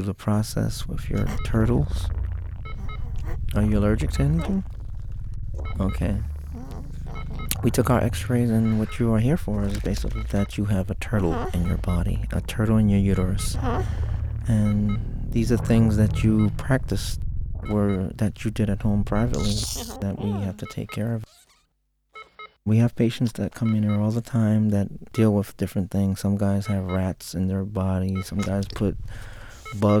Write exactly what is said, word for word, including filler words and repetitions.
the process with your turtles. Are you allergic to anything? Okay. We took our x-rays, and what you are here for is basically that you have a turtle in your body, a turtle in your uterus. And these are things that you practiced, or that you did at home privately, that we have to take care of. We have patients that come in here all the time that deal with different things. Some guys have rats in their body. Some guys put bugs